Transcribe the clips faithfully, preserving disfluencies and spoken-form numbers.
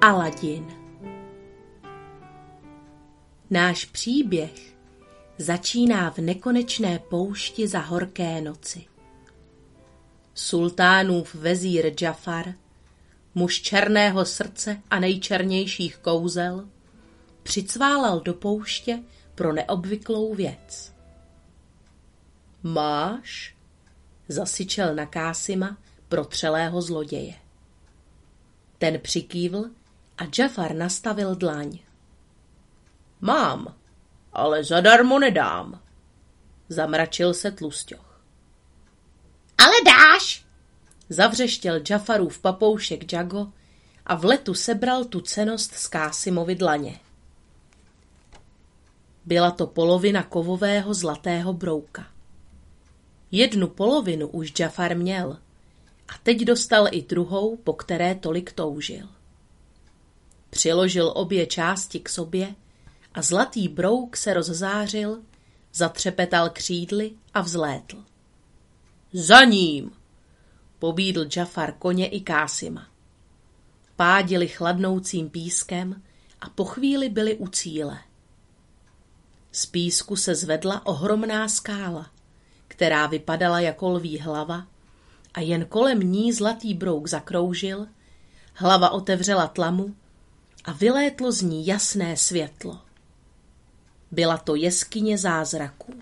Aladin. Náš příběh začíná v nekonečné poušti za horké noci. Sultánův vezír Džafar, muž černého srdce a nejčernějších kouzel, přicválal do pouště pro neobvyklou věc. Máš? Zasyčel na Kásima, protřelého zloděje. Ten přikývl a Džafar nastavil dlaň. Mám, ale zadarmo nedám, zamračil se tlusťoch. Ale dáš, zavřeštěl Džafarův papoušek Džago a v letu sebral tu cennost z Kásimovi dlaně. Byla to polovina kovového zlatého brouka. Jednu polovinu už Džafar měl a teď dostal i druhou, po které tolik toužil. Přiložil obě části k sobě a zlatý brouk se rozzářil, zatřepetal křídly a vzlétl. Za ním, pobídl Džafar koně i Kásima. Pádili chladnoucím pískem a po chvíli byli u cíle. Z písku se zvedla ohromná skála, která vypadala jako lví hlava, a jen kolem ní zlatý brouk zakroužil, hlava otevřela tlamu a vylétlo z ní jasné světlo. Byla to jeskyně zázraků.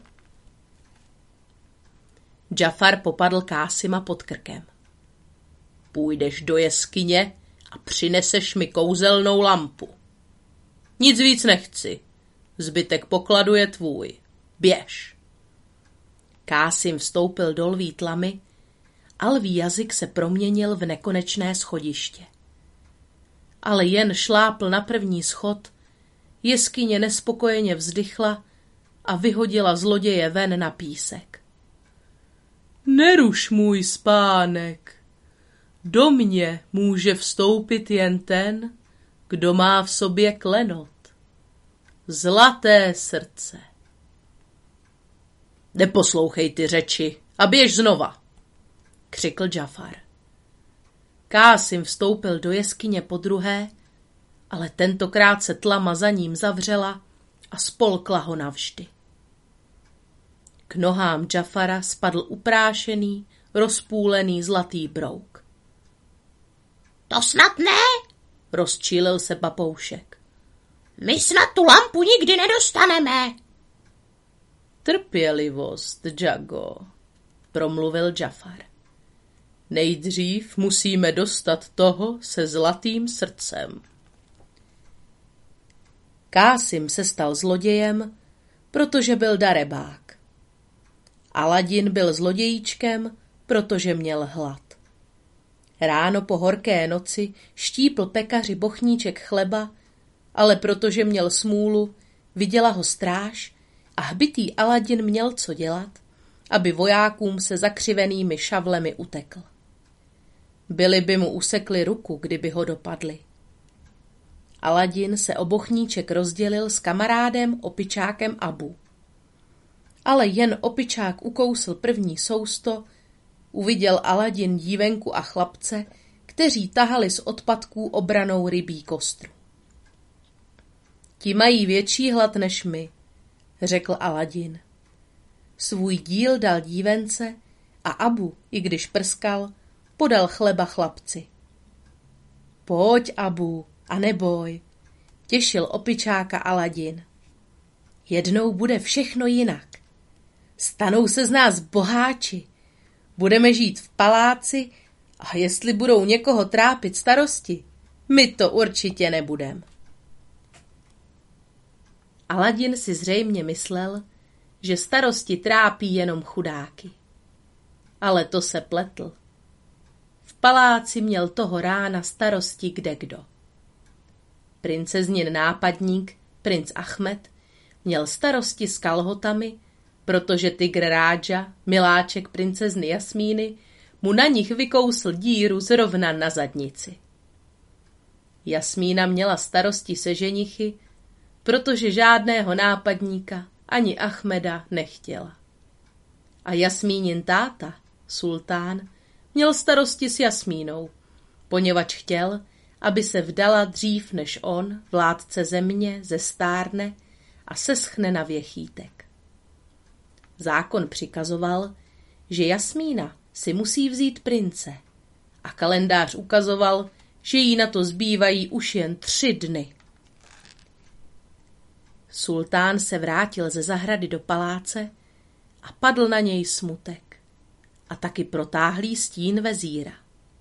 Džafar popadl Kásima pod krkem. Půjdeš do jeskyně a přineseš mi kouzelnou lampu. Nic víc nechci. Zbytek pokladu je tvůj. Běž. Kásim vstoupil do lví tlamy a lví jazyk se proměnil v nekonečné schodiště. Ale jen šlápl na první schod, jeskyně nespokojeně vzdychla a vyhodila zloděje ven na písek. Neruš můj spánek. Do mě může vstoupit jen ten, kdo má v sobě klenot. Zlaté srdce. Neposlouchej ty řeči a běž znova, křikl Džafar. Kásim vstoupil do jeskyně podruhé, ale tentokrát se tlama za ním zavřela a spolkla ho navždy. K nohám Džafara spadl uprášený, rozpůlený zlatý brouk. To snad ne, rozčílil se papoušek. My snad tu lampu nikdy nedostaneme. Trpělivost, Džago, promluvil Džafar. Nejdřív musíme dostat toho se zlatým srdcem. Kásim se stal zlodějem, protože byl darebák. Aladin byl zlodějíčkem, protože měl hlad. Ráno po horké noci štípl pekaři bochníček chleba, ale protože měl smůlu, viděla ho stráž a hbitý Aladin měl co dělat, aby vojákům se zakřivenými šavlemi utekl. Byli by mu usekli ruku, kdyby ho dopadli. Aladin se o bochníček rozdělil s kamarádem opičákem Abu. Ale jen opičák ukousl první sousto, uviděl Aladin dívenku a chlapce, kteří tahali z odpadků obranou rybí kostru. Ti mají větší hlad než my, řekl Aladin. Svůj díl dal dívence a Abu, i když prskal, podal chleba chlapci. Pojď, Abu, a neboj, těšil opičáka Aladin. Jednou bude všechno jinak. Stanou se z nás boháči. Budeme žít v paláci a jestli budou někoho trápit starosti, my to určitě nebudem. Aladin si zřejmě myslel, že starosti trápí jenom chudáky. Ale to se pletl. V paláci měl toho rána starosti kdekdo. Princeznin nápadník, princ Achmed, měl starosti s kalhotami, protože tygr Rádža, miláček princezny Jasmíny, mu na nich vykousl díru zrovna na zadnici. Jasmína měla starosti se ženichy, protože žádného nápadníka ani Achmeda nechtěla. A Jasmínin táta, sultán, měl starosti s Jasmínou, poněvadž chtěl, aby se vdala dřív než on, vládce země, zestárne a seschne na věchýtek. Zákon přikazoval, že Jasmína si musí vzít prince a kalendář ukazoval, že jí na to zbývají už jen tři dny. Sultán se vrátil ze zahrady do paláce a padl na něj smutek a taky protáhlý stín vezíra.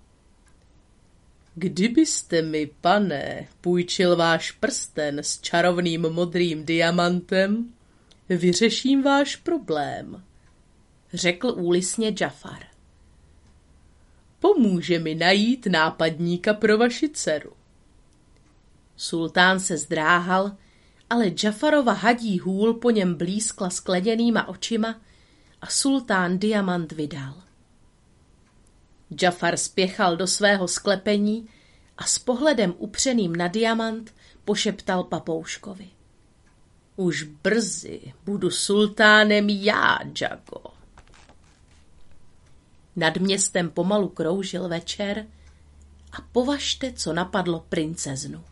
Kdybyste mi, pane, půjčil váš prsten s čarovným modrým diamantem, vyřeším váš problém, řekl úlisně Džafar. Pomůže mi najít nápadníka pro vaši dceru. Sultán se zdráhal, ale Džafarova hadí hůl po něm blízkla skleněnýma očima a sultán diamant vydal. Džafar spěchal do svého sklepení a s pohledem upřeným na diamant pošeptal papouškovi. Už brzy budu sultánem já, Džago. Nad městem pomalu kroužil večer a považte, co napadlo princeznu.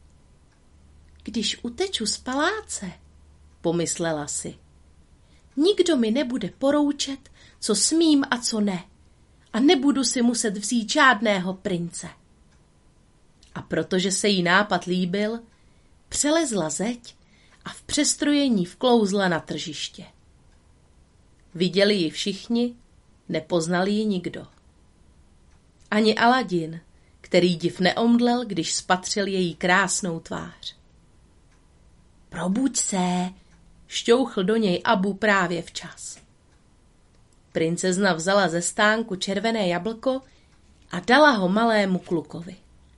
Když uteču z paláce, pomyslela si, nikdo mi nebude poroučet, co smím a co ne, a nebudu si muset vzít žádného prince. A protože se jí nápad líbil, přelezla zeď a v přestrojení vklouzla na tržiště. Viděli ji všichni, nepoznal ji nikdo. Ani Aladin, který div neomdlel, když spatřil její krásnou tvář. Probuď se, šťouchl do něj Abu právě včas. Princezna vzala ze stánku červené jablko a dala ho malému klukovi.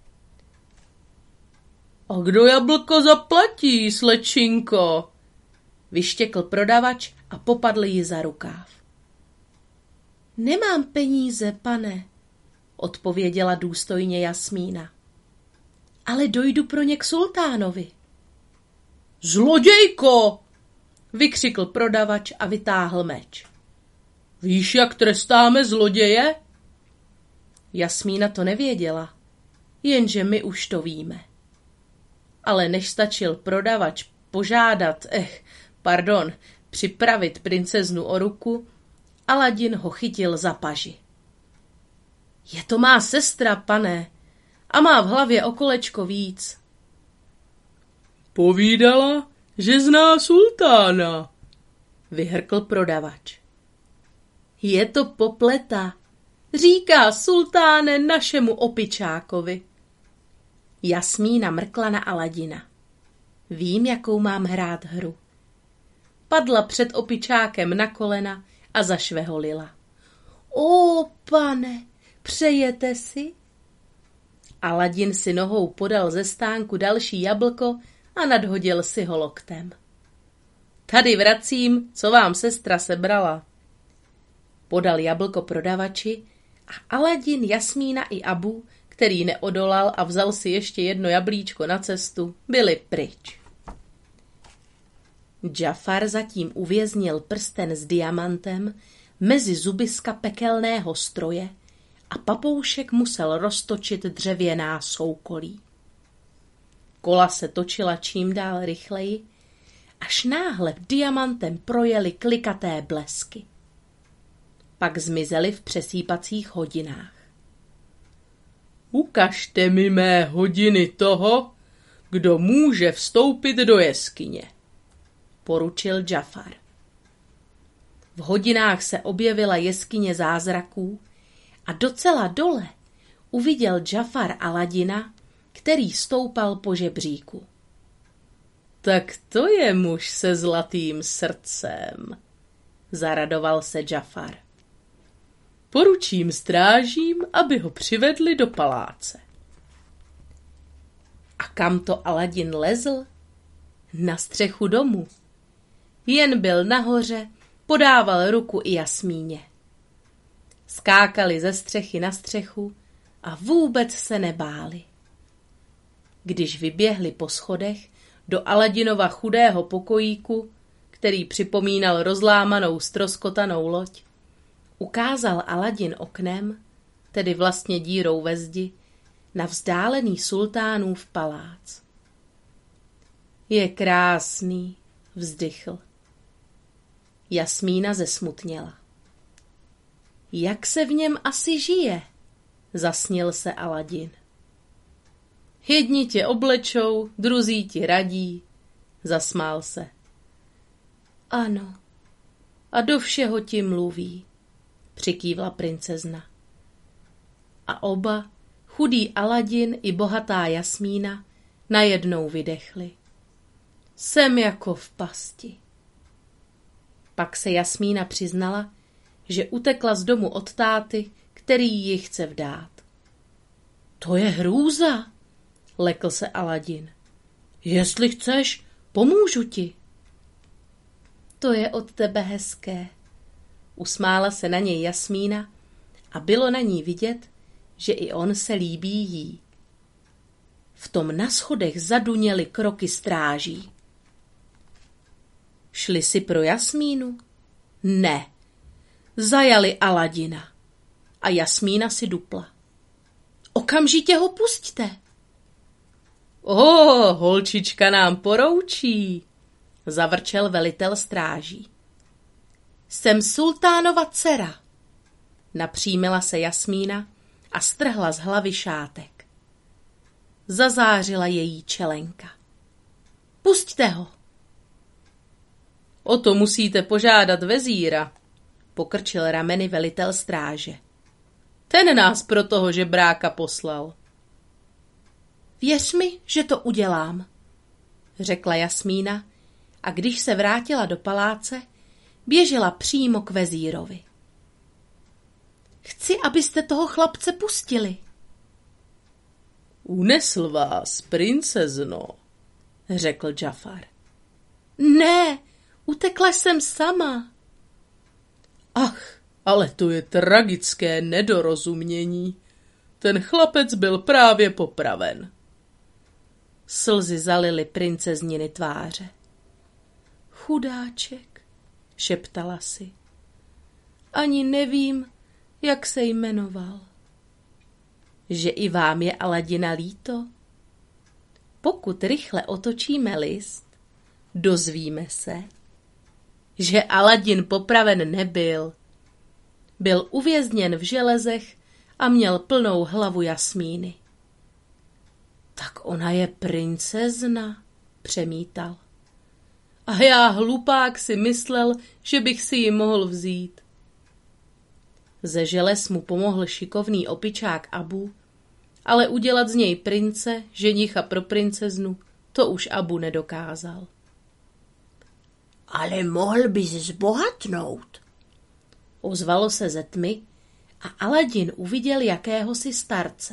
A kdo jablko zaplatí, slečinko? Vyštěkl prodavač a popadl ji za rukáv. Nemám peníze, pane, odpověděla důstojně Jasmína. Ale dojdu pro ně k sultánovi. Zlodějko! Vykřikl prodavač a vytáhl meč. Víš, jak trestáme zloděje? Jasmína to nevěděla, jenže my už to víme. Ale než stačil prodavač požádat, eh, pardon, připravit princeznu o ruku, Aladin ho chytil za paži. Je to má sestra, pane, a má v hlavě o kolečko víc. Povídala, že zná sultána, vyhrkl prodavač. Je to popleta, říká sultáne našemu opičákovi. Jasmína mrkla na Aladina. Vím, jakou mám hrát hru. Padla před opičákem na kolena a zašveholila. O, pane, přejete si? Aladin si nohou podal ze stánku další jablko a nadhodil si ho loktem. Tady vracím, co vám sestra sebrala. Podal jablko prodavači a Aladin, Jasmína i Abu, který neodolal a vzal si ještě jedno jablíčko na cestu, byli pryč. Džafar zatím uvěznil prsten s diamantem mezi zubiska pekelného stroje a papoušek musel roztočit dřevěná soukolí. Kola se točila čím dál rychleji, až náhle diamantem projeli klikaté blesky. Pak zmizely v přesýpacích hodinách. Ukažte mi mé hodiny toho, kdo může vstoupit do jeskyně, poručil Džafar. V hodinách se objevila jeskyně zázraků a docela dole uviděl Džafar Aladina, který stoupal po žebříku. Tak to je muž se zlatým srdcem, zaradoval se Džafar. Poručím strážím, aby ho přivedli do paláce. A kam to Aladin lezl? Na střechu domu. Jen byl nahoře, podával ruku i Jasmíně. Skákali ze střechy na střechu a vůbec se nebáli. Když vyběhli po schodech do Aladinova chudého pokojíku, který připomínal rozlámanou stroskotanou loď, ukázal Aladin oknem, tedy vlastně dírou ve zdi, na vzdálený sultánův palác. Je krásný, vzdychl. Jasmína zesmutněla. Jak se v něm asi žije? Zasnil se Aladin. Jedni tě oblečou, druzí ti radí, zasmál se. Ano, a do všeho ti mluví, přikývla princezna. A oba, chudý Aladin i bohatá Jasmína, najednou vydechli. Jsem jako v pasti. Pak se Jasmína přiznala, že utekla z domu od táty, který ji chce vdát. To je hrůza, lekl se Aladin. Jestli chceš, pomůžu ti. To je od tebe hezké. Usmála se na něj Jasmína a bylo na ní vidět, že i on se líbí jí. V tom na schodech zaduněly kroky stráží. Šli si pro Jasmínu? Ne. Zajali Aladina. A Jasmína si dupla. Okamžitě ho pusťte. O, holčička nám poroučí, zavrčel velitel stráží. Jsem sultánova dcera. Napřímila se Jasmína a strhla z hlavy šátek. Zazářila její čelenka. Pusťte ho. O to musíte požádat vezíra, pokrčil rameny velitel stráže. Ten nás pro toho žebráka poslal. Věř mi, že to udělám, řekla Jasmína a když se vrátila do paláce, běžela přímo k vezírovi. Chci, abyste toho chlapce pustili. Unesl vás, princezno, řekl Džafar. Ne, utekla jsem sama. Ach, ale to je tragické nedorozumění. Ten chlapec byl právě popraven. Slzy zalily princezniny tváře. Chudáček, šeptala si. Ani nevím, jak se jmenoval. Že i vám je Aladina líto? Pokud rychle otočíme list, dozvíme se, že Aladin popraven nebyl. Byl uvězněn v železech a měl plnou hlavu Jasmíny. Tak ona je princezna, přemítal. A já hlupák si myslel, že bych si ji mohl vzít. Ze želez mu pomohl šikovný opičák Abu, ale udělat z něj prince, ženicha pro princeznu, to už Abu nedokázal. Ale mohl bys zbohatnout, ozvalo se ze tmy a Aladin uviděl jakéhosi starce.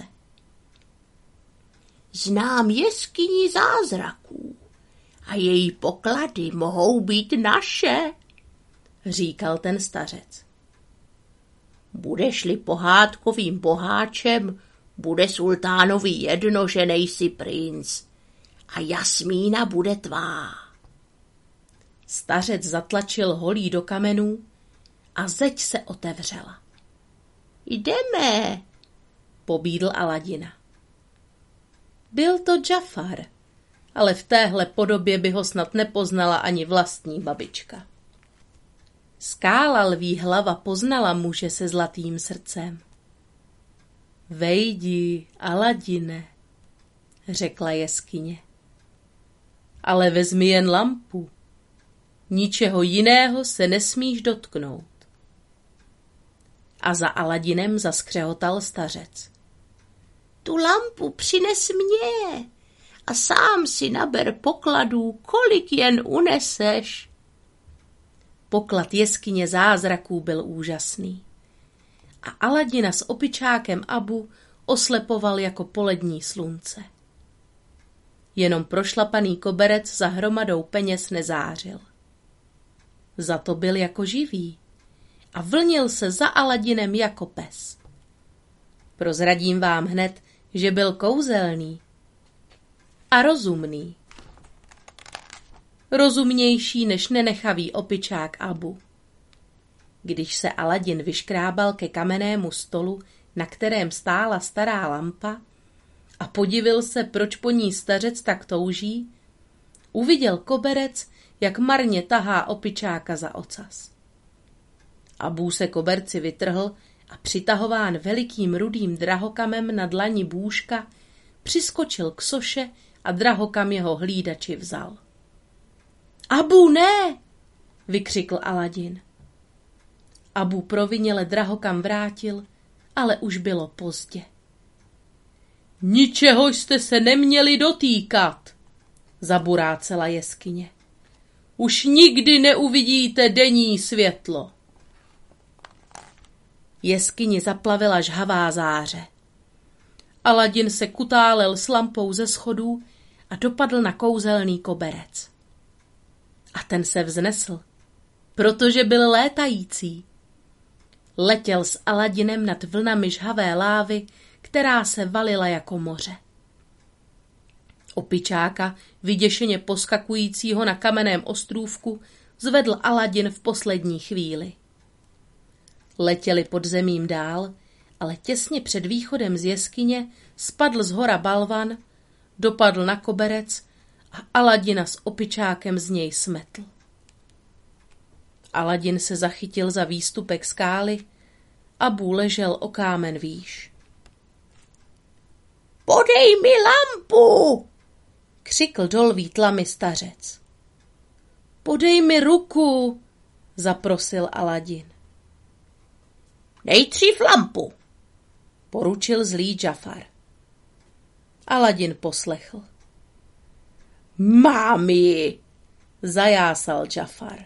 Znám jeskyni zázraků a její poklady mohou být naše, říkal ten stařec. Budeš-li pohádkovým boháčem, bude sultánovi jedno, že nejsi princ a Jasmína bude tvá. Stařec zatlačil holí do kamenů a zeď se otevřela. Jdeme, pobídl Aladina. Byl to Džafar, ale v téhle podobě by ho snad nepoznala ani vlastní babička. Skála lví hlava poznala muže se zlatým srdcem. Vejdi, Aladine, řekla jeskyně. Ale vezmi jen lampu. Ničeho jiného se nesmíš dotknout. A za Aladinem zaskřehotal stařec. Tu lampu přines mě a sám si naber pokladů, kolik jen uneseš. Poklad jeskyně zázraků byl úžasný. A Aladina s opičákem Abu oslepoval jako polední slunce. Jenom prošlapaný koberec za hromadou peněz nezářil. Za to byl jako živý a vlnil se za Aladinem jako pes. Prozradím vám hned, že byl kouzelný a rozumný. Rozumnější než nenechavý opičák Abu. Když se Aladin vyškrábal ke kamennému stolu, na kterém stála stará lampa, a podivil se, proč po ní stařec tak touží, uviděl koberec, jak marně tahá opičáka za ocas. Abú se koberci vytrhl a přitahován velikým rudým drahokamem na dlani bůžka přiskočil k soše a drahokam jeho hlídači vzal. Abú, ne! Vykřikl Aladin. Abú proviněle drahokam vrátil, ale už bylo pozdě. Ničeho jste se neměli dotýkat, zaburácela jeskyně. Už nikdy neuvidíte denní světlo. Jeskyni zaplavila žhavá záře. Aladin se kutálel s lampou ze schodů a dopadl na kouzelný koberec. A ten se vznesl, protože byl létající. Letěl s Aladinem nad vlnami žhavé lávy, která se valila jako moře. Opičáka, vyděšeně poskakujícího na kamenném ostrůvku, zvedl Aladin v poslední chvíli. Letěli pod zemím dál, ale těsně před východem z jeskyně spadl z hora balvan, dopadl na koberec a Aladina s opičákem z něj smetl. Aladin se zachytil za výstupek skály, Abú ležel o kámen výš. Podej mi lampu, křikl dolví tlamy stařec. Podej mi ruku, zaprosil Aladin. Nejdřív lampu, poručil zlý Džafar. Aladin poslechl. Mám ji, zajásal Džafar.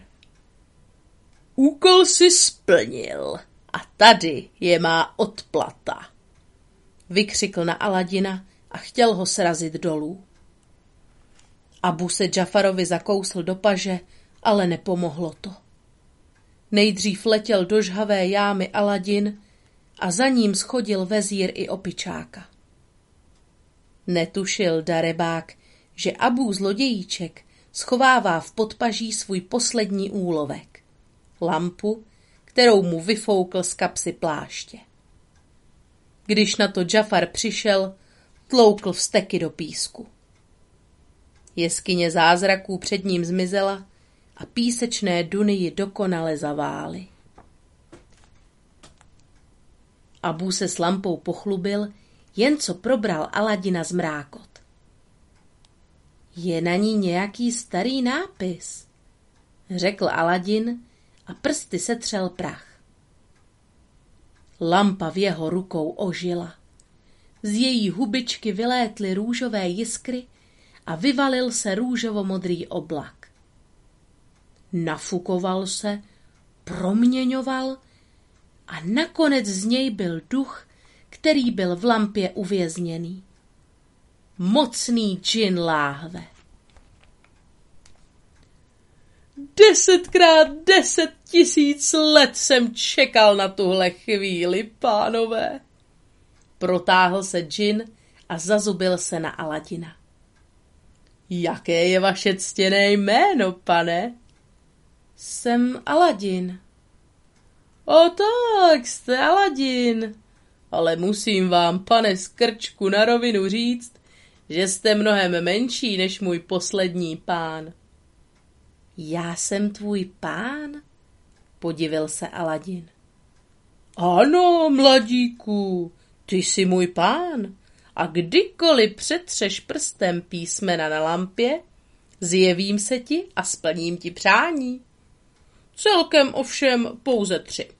Úkol si splnil a tady je má odplata, vykřikl na Aladina a chtěl ho srazit dolů. Abú se Džafarovi zakousl do paže, ale nepomohlo to. Nejdřív letěl do žhavé jámy Aladin a za ním schodil vezír i opičáka. Netušil darebák, že Abú zlodějíček schovává v podpaží svůj poslední úlovek, lampu, kterou mu vyfoukl z kapsy pláště. Když na to Džafar přišel, tloukl vzteky do písku. Jeskyně zázraků před ním zmizela a písečné duny ji dokonale zavály. Abú se s lampou pochlubil, jen co probral Aladina zmrákot. Je na ní nějaký starý nápis, řekl Aladin a prsty setřel prach. Lampa v jeho rukou ožila. Z její hubičky vylétly růžové jiskry a vyvalil se růžovo-modrý oblak. Nafukoval se, proměňoval a nakonec z něj byl duch, který byl v lampě uvězněný. Mocný džin láhve. Desetkrát deset tisíc let jsem čekal na tuhle chvíli, pánové. Protáhl se džin a zazubil se na Aladina. Jaké je vaše ctěné jméno, pane? Jsem Aladin. O tak, jste Aladin. Ale musím vám, pane Skrčku, na rovinu říct, že jste mnohem menší než můj poslední pán. Já jsem tvůj pán? Podivil se Aladin. Ano, mladíku, ty jsi můj pán. A kdykoliv přetřeš prstem písmena na lampě, zjevím se ti a splním ti přání. Celkem ovšem pouze tři.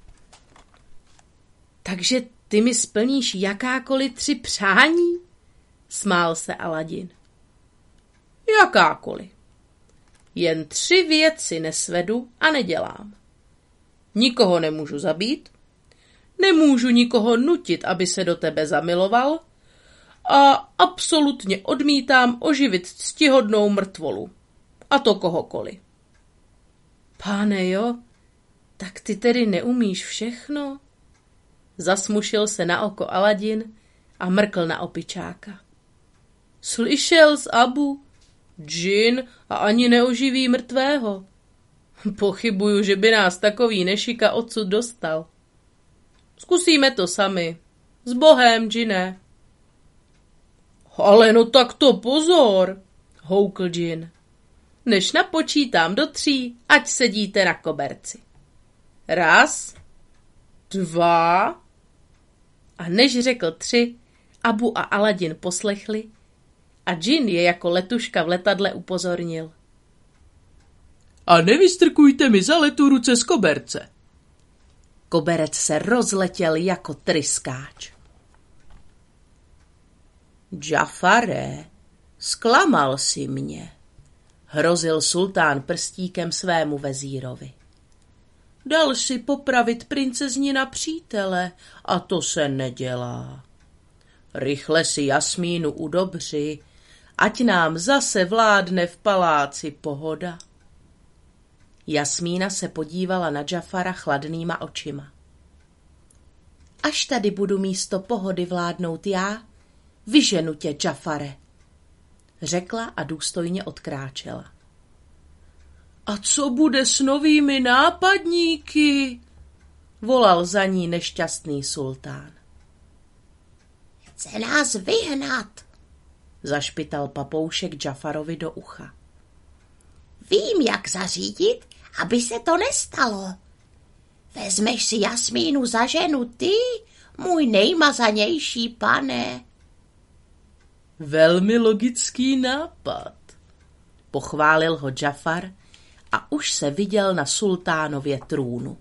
Takže ty mi splníš jakákoliv tři přání? Smál se Aladin. Jakákoliv. Jen tři věci nesvedu a nedělám. Nikoho nemůžu zabít, nemůžu nikoho nutit, aby se do tebe zamiloval a absolutně odmítám oživit ctihodnou mrtvolu. A to kohokoliv. Páne jo, tak ty tedy neumíš všechno? Zasmušil se na oko Aladin a mrkl na opičáka. Slyšel z Abú? Džin a ani neoživí mrtvého. Pochybuju, že by nás takový nešika odsud dostal. Zkusíme to sami. S Bohem, džine. Ale no tak to pozor, houkl džin. Než napočítám do tří, ať sedíte na koberci. Raz, dva, a než řekl tři, Abu a Aladin poslechli a džin je jako letuška v letadle upozornil. A nevystrkujte mi za letu ruce z koberce. Koberec se rozletěl jako tryskáč. Džafare, zklamal si mě, hrozil sultán prstíkem svému vezírovi. Dal si popravit princezni na přítele a to se nedělá. Rychle si Jasmínu udobři, ať nám zase vládne v paláci pohoda. Jasmína se podívala na Džafara chladnýma očima. Až tady budu místo pohody vládnout já, vyženu tě, Džafare, řekla a důstojně odkráčela. A co bude s novými nápadníky? Volal za ní nešťastný sultán. Chce nás vyhnat, zašpital papoušek Džafarovi do ucha. Vím, jak zařídit, aby se to nestalo. Vezmeš si Jasmínu za ženu ty, můj nejmazanější pane. Velmi logický nápad, pochválil ho Džafar a už se viděl na sultánově trůnu.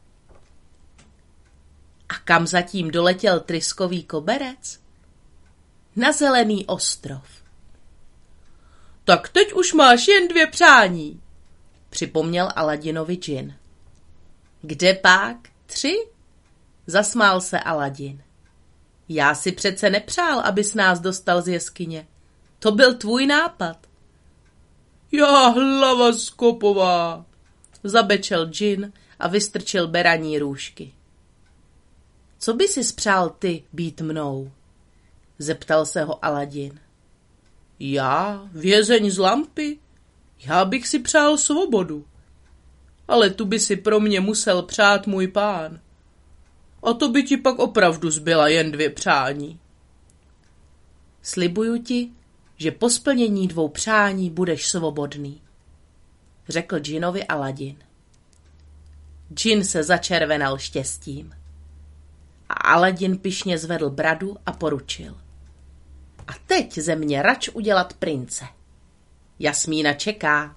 A kam zatím doletěl tryskový koberec? Na zelený ostrov. Tak teď už máš jen dvě přání, připomněl Aladinovi džin. Kde pak? Tři? Zasmál se Aladin. Já si přece nepřál, abys nás dostal z jeskyně. To byl tvůj nápad. Já hlava skopová, zabečel džin a vystrčil beraní růžky. Co by si spřál ty být mnou? Zeptal se ho Aladin. Já, vězeň z lampy? Já bych si přál svobodu. Ale tu by si pro mě musel přát můj pán. A to by ti pak opravdu zbyla jen dvě přání. Slibuju ti, že po splnění dvou přání budeš svobodný, řekl džinovi Aladin. Džin se začervenal štěstím. A Aladin pyšně zvedl bradu a poručil. A teď ze mě rač udělat prince. Jasmína čeká.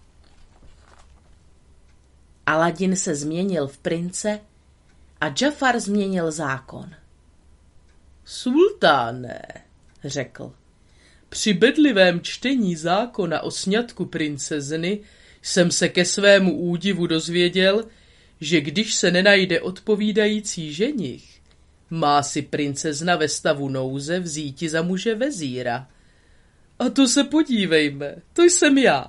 Aladin se změnil v prince a Džafar změnil zákon. Sultáne, řekl, při bedlivém čtení zákona o sňatku princezny jsem se ke svému údivu dozvěděl, že když se nenajde odpovídající ženich, má si princezna ve stavu nouze vzíti za muže vezíra. A to se podívejme, to jsem já.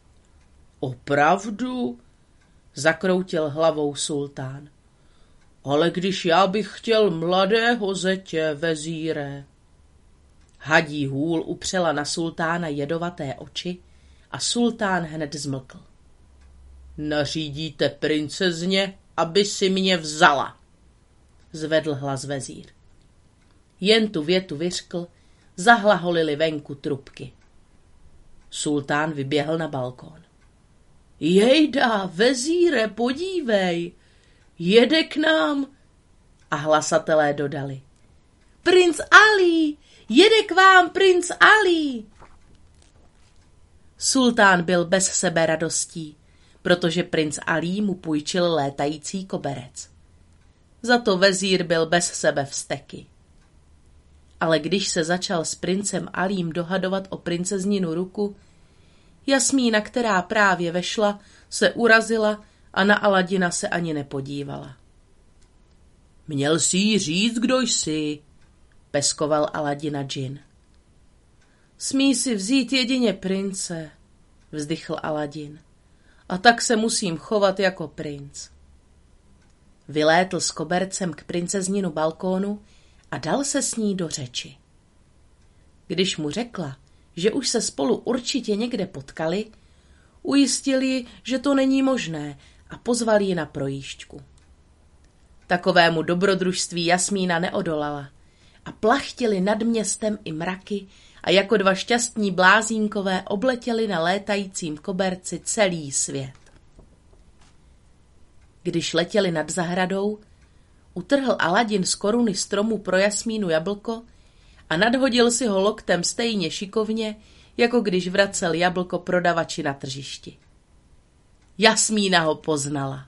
Opravdu? Zakroutil hlavou sultán. Ale když já bych chtěl mladého zetě, vezíre. Hadí hůl upřela na sultána jedovaté oči a sultán hned zmlkl. Nařídíte princezně, aby si mě vzala, zvedl hlas vezír. Jen tu větu vyřkl, zahlaholily venku trubky. Sultán vyběhl na balkón. Jejda, vezíre, podívej, jede k nám. A hlasatelé dodali. Princ Ali, jede k vám princ Ali. Sultán byl bez sebe radostí, protože princ Ali mu půjčil létající koberec. Za to vezír byl bez sebe vzteky. Ale když se začal s princem Alím dohadovat o princezninu ruku, Jasmína, která právě vešla, se urazila a na Aladina se ani nepodívala. Měl jsi jí říct, kdo jsi, peskoval Aladina džin. Smí si vzít jedině prince, vzdychl Aladin. A tak se musím chovat jako princ. Vylétl s kobercem k princezninu balkónu a dal se s ní do řeči. Když mu řekla, že už se spolu určitě někde potkali, ujistil ji, že to není možné a pozval ji na projížďku. Takovému dobrodružství Jasmína neodolala a plachtily nad městem i mraky a jako dva šťastní blázínkové obletěli na létajícím koberci celý svět. Když letěli nad zahradou, utrhl Aladin z koruny stromu pro Jasmínu jablko a nadhodil si ho loktem stejně šikovně, jako když vracel jablko prodavači na tržišti. Jasmína ho poznala.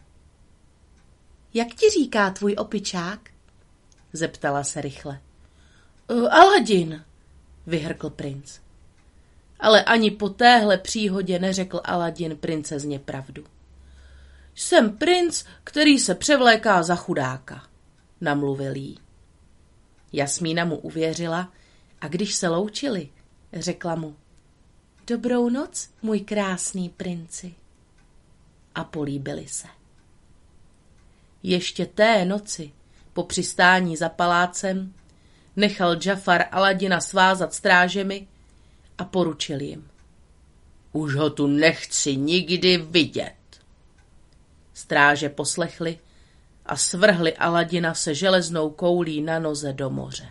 Jak ti říká tvůj opičák? Zeptala se rychle. Uh, Aladin, vyhrkl princ. Ale ani po téhle příhodě neřekl Aladin princezně pravdu. Jsem princ, který se převléká za chudáka, namluvil jí. Jasmína mu uvěřila a když se loučili, řekla mu: Dobrou noc, můj krásný princi. A políbili se. Ještě té noci, po přistání za palácem, nechal Džafar Aladina svázat strážemi a poručil jim: Už ho tu nechci nikdy vidět. Stráže poslechli a svrhli Aladina se železnou koulí na noze do moře.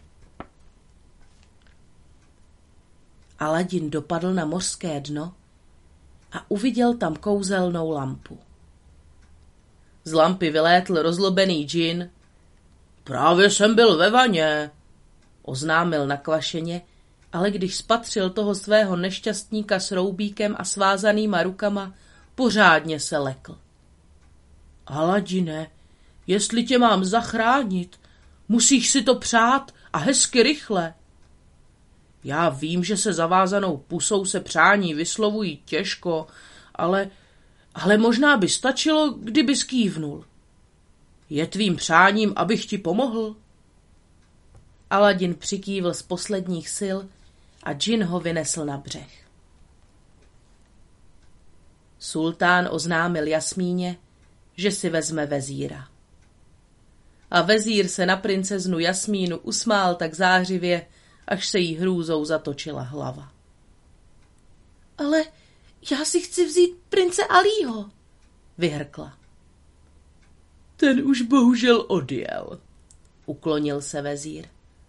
Aladin dopadl na mořské dno a uviděl tam kouzelnou lampu. Z lampy vylétl rozlobený džin. Právě jsem byl ve vaně, oznámil nakvašeně, ale když spatřil toho svého nešťastníka s roubíkem a svázanýma rukama, pořádně se lekl. Aladine, jestli tě mám zachránit, musíš si to přát a hezky rychle. Já vím, že se zavázanou pusou se přání vyslovují těžko, ale, ale možná by stačilo, kdyby skývnul. Je tvým přáním, abych ti pomohl? Aladin přikývl z posledních sil a džin ho vynesl na břeh. Sultán oznámil Jasmíně, že si vezme vezíra. A vezír se na princeznu Jasmínu usmál tak zářivě, až se jí hrůzou zatočila hlava. Ale já si chci vzít prince Alího, vyhrkla. Ten už bohužel odjel, uklonil se vezír.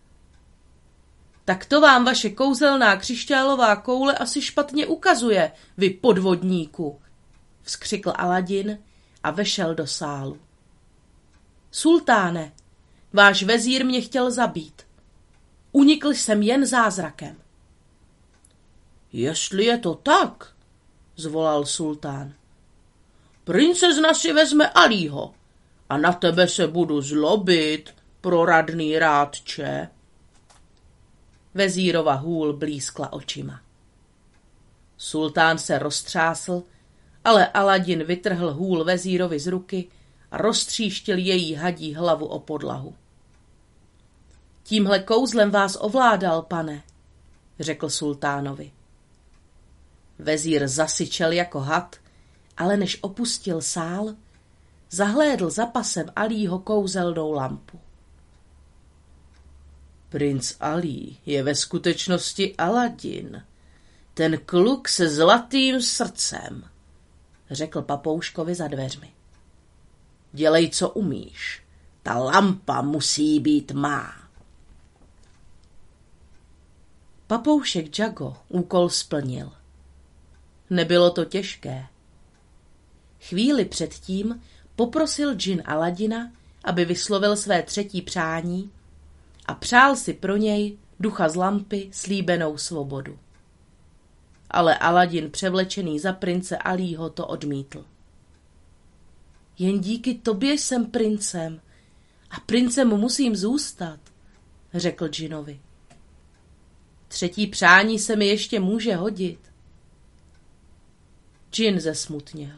Tak to vám vaše kouzelná křišťálová koule asi špatně ukazuje, vy podvodníku, vzkřikl Aladin a vešel do sálu. Sultáne, váš vezír mě chtěl zabít. Unikl jsem jen zázrakem. Jestli je to tak, zvolal sultán, princezna si vezme Alího a na tebe se budu zlobit, proradný rádče. Vezírova hůl blískla očima. Sultán se roztřásl, ale Aladin vytrhl hůl vezírovi z ruky a roztříštil její hadí hlavu o podlahu. Tímhle kouzlem vás ovládal, pane, řekl sultánovi. Vezír zasyčel jako had, ale než opustil sál, zahlédl za pasem Alího kouzelnou lampu. Princ Alí je ve skutečnosti Aladin, ten kluk se zlatým srdcem, řekl papouškovi za dveřmi. Dělej, co umíš, ta lampa musí být má. Papoušek Džago úkol splnil. Nebylo to těžké. Chvíli předtím poprosil džin Aladina, aby vyslovil své třetí přání a přál si pro něj, ducha z lampy, slíbenou svobodu. Ale Aladin, převlečený za prince Alího, to odmítl. Jen díky tobě jsem princem a princem musím zůstat, řekl džinovi. Třetí přání se mi ještě může hodit. Džin zesmutněl.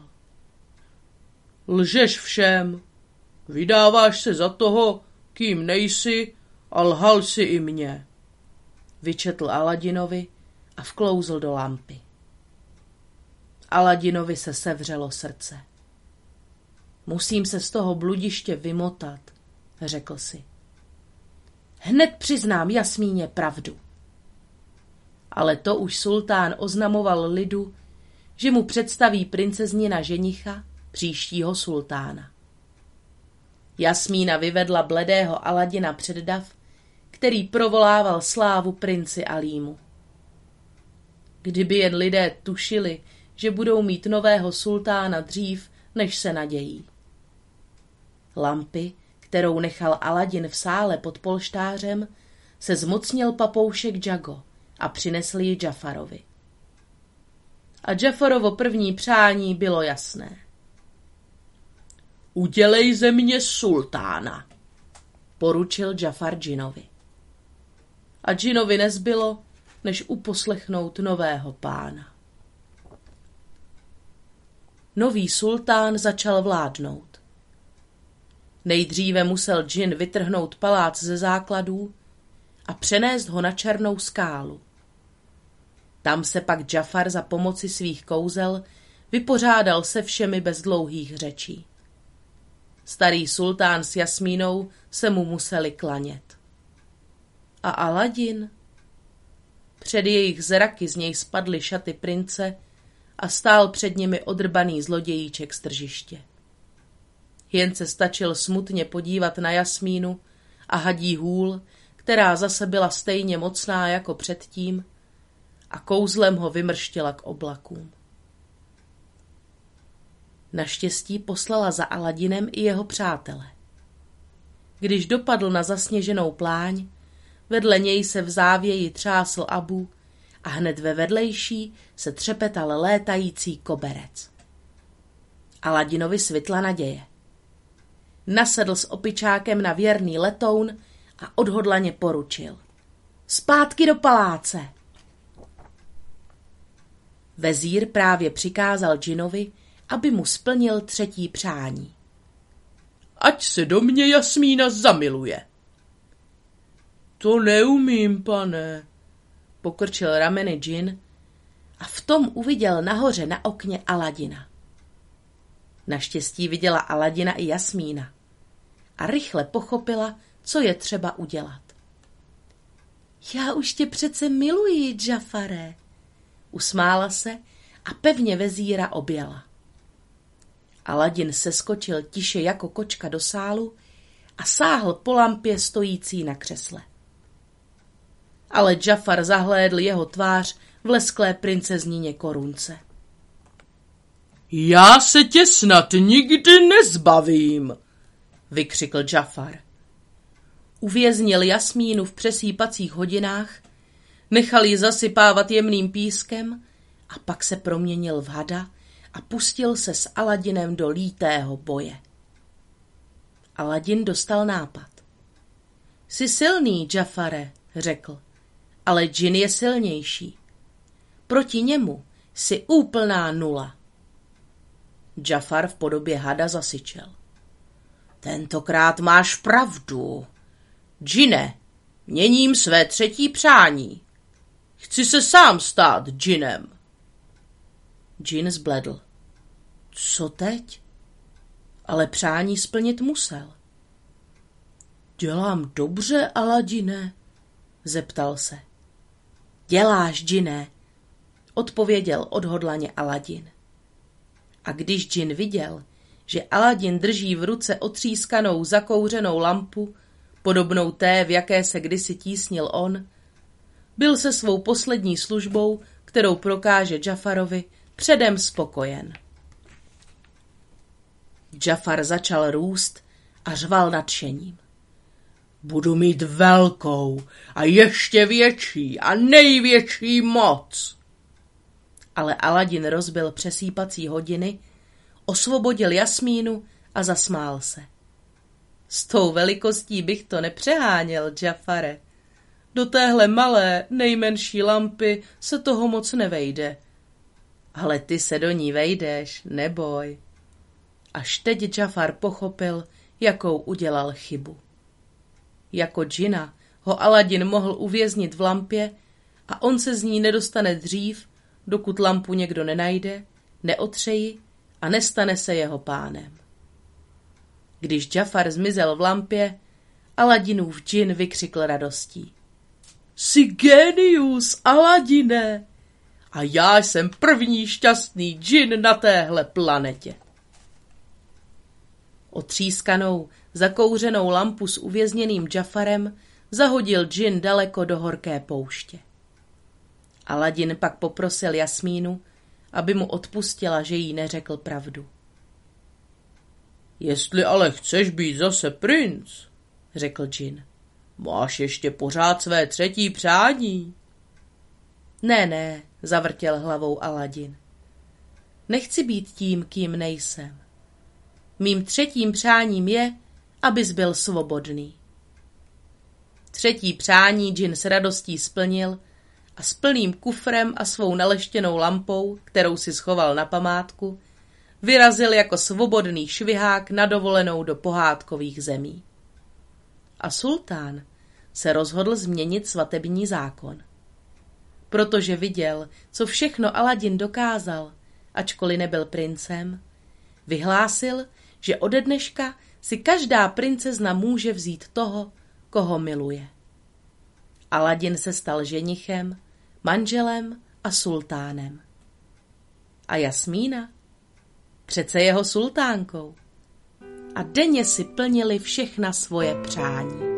Lžeš všem, vydáváš se za toho, kým nejsi, a lhal si i mě, vyčetl Aladinovi a vklouzl do lampy. Aladinovi se sevřelo srdce. Musím se z toho bludiště vymotat, řekl si. Hned přiznám Jasmíně pravdu. Ale to už sultán oznamoval lidu, že mu představí princeznina ženicha, příštího sultána. Jasmína vyvedla bledého Aladina před dav který provolával slávu princi Alímu. Kdyby jen lidé tušili, že budou mít nového sultána dřív, než se nadějí. Lampy, kterou nechal Aladin v sále pod polštářem, se zmocnil papoušek Jago a přinesl ji Džafarovi. A Džafarovo první přání bylo jasné. Udělej ze mě sultána, poručil Džafar džinovi. A džinovi nezbylo, než uposlechnout nového pána. Nový sultán začal vládnout. Nejdříve musel džin vytrhnout palác ze základů a přenést ho na černou skálu. Tam se pak Džafar za pomoci svých kouzel vypořádal se všemi bez dlouhých řečí. Starý sultán s Jasmínou se mu museli klanět. A Aladin? Před jejich zraky z něj spadly šaty prince a stál před nimi odrbaný zlodějíček z tržiště. Jen se stačil smutně podívat na Jasmínu a hadí hůl, která zase byla stejně mocná jako předtím, a kouzlem ho vymrštila k oblakům. Naštěstí poslala za Aladinem i jeho přátele. Když dopadl na zasněženou pláň, vedle něj se v závěji třásl Abu a hned ve vedlejší se třepetal létající koberec. Aladinovi svitla naděje. Nasedl s opičákem na věrný letoun a odhodlaně poručil. Zpátky do paláce! Vezír právě přikázal džinovi, aby mu splnil třetí přání. Ať se do mě Jasmína zamiluje. To neumím, pane, pokrčil rameny džin a v tom uviděl nahoře na okně Aladina. Naštěstí viděla Aladina i Jasmína a rychle pochopila, co je třeba udělat. Já už tě přece miluji, Džafare, usmála se a pevně vezíra objala. Aladin seskočil tiše jako kočka do sálu a sáhl po lampě stojící na křesle. Ale Džafar zahlédl jeho tvář v lesklé princeznině korunce. Já se tě snad nikdy nezbavím, vykřikl Džafar. Uvěznil Jasmínu v přesýpacích hodinách, nechal ji zasypávat jemným pískem a pak se proměnil v hada a pustil se s Aladinem do lítého boje. Aladin dostal nápad. Jsi silný, Džafare, řekl, ale džin je silnější. Proti němu jsi úplná nula. Džafar v podobě hada zasyčel. Tentokrát máš pravdu. Džine, měním své třetí přání. Chci se sám stát džinem. Džin zbledl. Co teď? Ale přání splnit musel. Dělám dobře, Aladine? Zeptal se. Děláš, džine, odpověděl odhodlaně Aladin. A když džin viděl, že Aladin drží v ruce otřískanou zakouřenou lampu, podobnou té, v jaké se kdysi tísnil on, byl se svou poslední službou, kterou prokáže Džafarovi, předem spokojen. Džafar začal růst a řval nadšením. Budu mít velkou a ještě větší a největší moc. Ale Aladin rozbil přesýpací hodiny, osvobodil Jasmínu a zasmál se. S tou velikostí bych to nepřeháněl, Džafare. Do téhle malé, nejmenší lampy se toho moc nevejde. Ale ty se do ní vejdeš, neboj. Až teď Džafar pochopil, jakou udělal chybu. Jako džina ho Aladin mohl uvěznit v lampě a on se z ní nedostane dřív, dokud lampu někdo nenajde, neotřeji a nestane se jeho pánem. Když Džafar zmizel v lampě, Aladinův džin vykřikl radostí. Jsi génius, Aladine! A já jsem první šťastný džin na téhle planetě. Otřískanou, zakouřenou lampu s uvězněným Džafarem zahodil džin daleko do horké pouště. Aladin pak poprosil Jasmínu, aby mu odpustila, že jí neřekl pravdu. Jestli ale chceš být zase princ, řekl džin, máš ještě pořád své třetí přání. Ne, ne, zavrtěl hlavou Aladin. Nechci být tím, kým nejsem. Mým třetím přáním je, abys byl svobodný. Třetí přání džin s radostí splnil a s plným kufrem a svou naleštěnou lampou, kterou si schoval na památku, vyrazil jako svobodný švihák na dovolenou do pohádkových zemí. A sultán se rozhodl změnit svatební zákon. Protože viděl, co všechno Aladin dokázal, ačkoliv nebyl princem, vyhlásil, že ode dneška si každá princezna může vzít toho, koho miluje. Aladin se stal ženichem, manželem a sultánem. A Jasmína? Přece jeho sultánkou. A denně si plnili všechna svoje přání.